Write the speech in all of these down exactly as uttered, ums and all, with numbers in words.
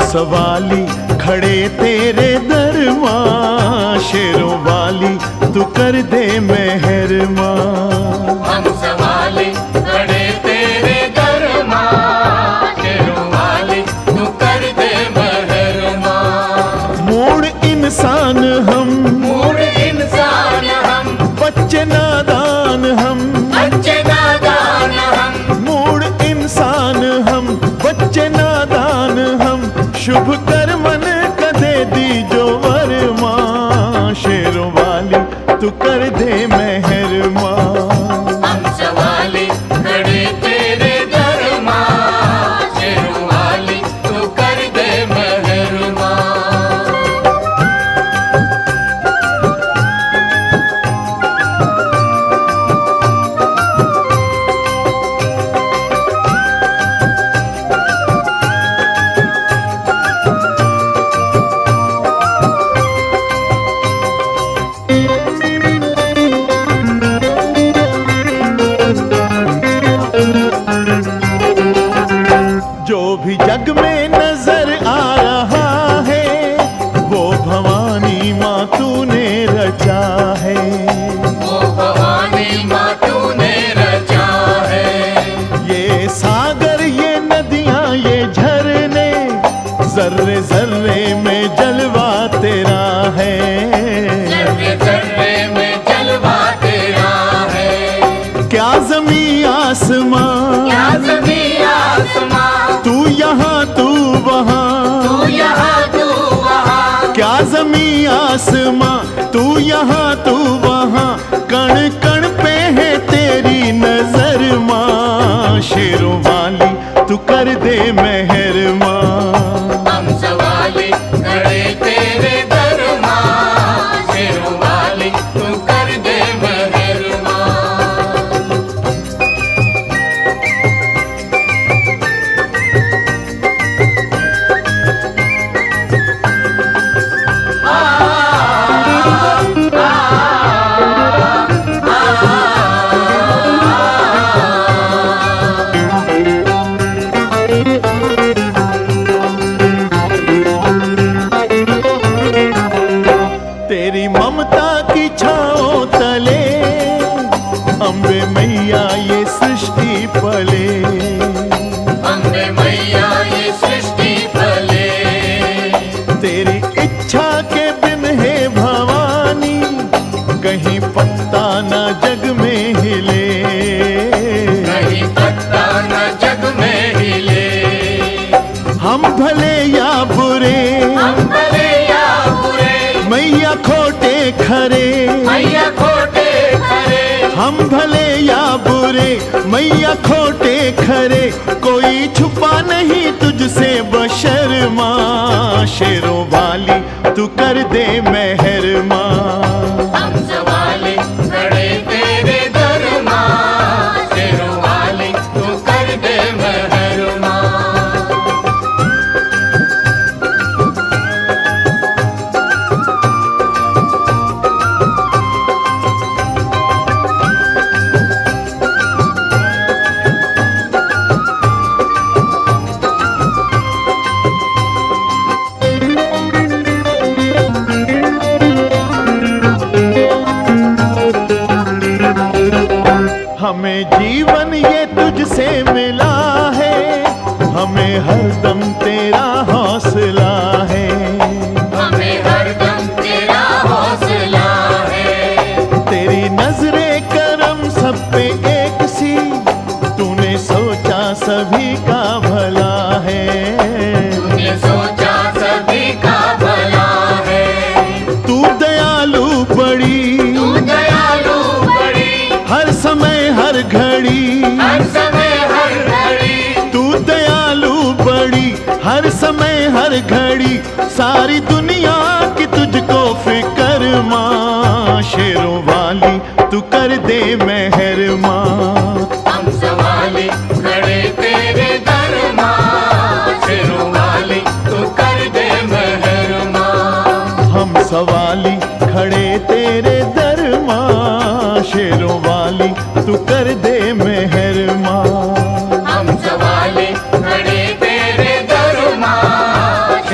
सवाली खड़े तेरे दरबार, शेरों वाली तू कर दे मेहरमा। हम सवाली खड़े तेरे दरबार, शेरों वाली तू कर दे मेहरमा। मूड इंसान हम, मूड इंसान हम, बच्चे नादान हम, बच्चे नादान हम, मूड इंसान हम, बच्चे नादान हम, शुभ कर मन कदे दी जो वरमा, शेरों वाली तू कर दे मेहरमा। हम सवाली खड़े तेरे दरबार, शेरों वाली तू कर दे मेहरमा। जो भी जग में नजर आ रहा है, वो भवानी माँ तूने रचा है। वो भवानी माँ तूने रचा है। ये सागर, ये नदियाँ, ये झरने, जर्रे जर्रे में जलवा तेरा है। जर्रे जर्रे में जलवा तेरा है। क्या जमी आसमां, क्या ज़मीं आसमां, तू यहाँ तू वहाँ, तू यहाँ तू वहाँ, क्या जमी आसमां, तू यहाँ तू वहाँ, कण कण पे है तेरी नजर माँ, शेरों वाली तू कर दे मेहरमा। हम सवाली खड़े तेरे दरबार, शेरों वाली तू कर दे मेहरमा। तेरी ममता की छाओ तले, अम्बे मैया ये सृष्टि पले। अम्बे मैया ये सृष्टि पले। तेरी इच्छा के बिन है भवानी, कहीं पत्ता न जग में हिले। कहीं पत्ता न जग में हिले। हम भले या बुरे, हम भले या बुरे, मैया खोटे खरे, मैया खोटे खरे। हम भले या बुरे, मैया खोटे खरे, कोई छुपा नहीं तुझसे बशर्मा, शेरों वाली तू कर दे मेहरमा। हम सवाली खड़े तेरे दरबार, शेरों वाली तू कर दे मेहरमा। हमें जीवन ये तुझसे मिला है, हमें हरदम तेरा हौसला है। हमें हरदम तेरा हौसला है। तेरी नजरे करम सब पे एक सी, तूने सोचा सभी का भला है। तूने सोचा सभी का भला है। तू दयालु बड़ी, तू दयालु बड़ी, हर समय हर घड़ी, हर समय हर घड़ी। तू दयालु बड़ी, हर समय हर घड़ी, सारी दुनिया की तुझको फिक्र माँ, शेरों वाली तू कर दे मेहरमा। हम सवाली खड़े तेरे दरबार, शेरों वाली तू कर दे मेहरमा। हम सवाली खड़े तेरे दरबार, शेरों वाली तू कर दे मेहरमा। हम सवाली खड़े तेरे दरबार,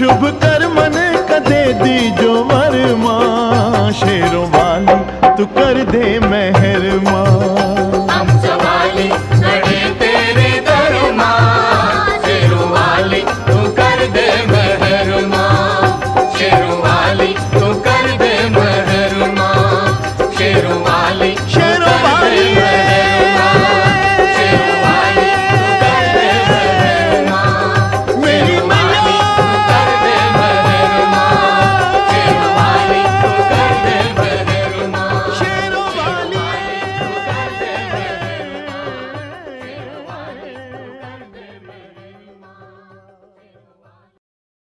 शुभ कर मन कदे दी जो वरमा शेरों वाली तू कर दे मेहर मां।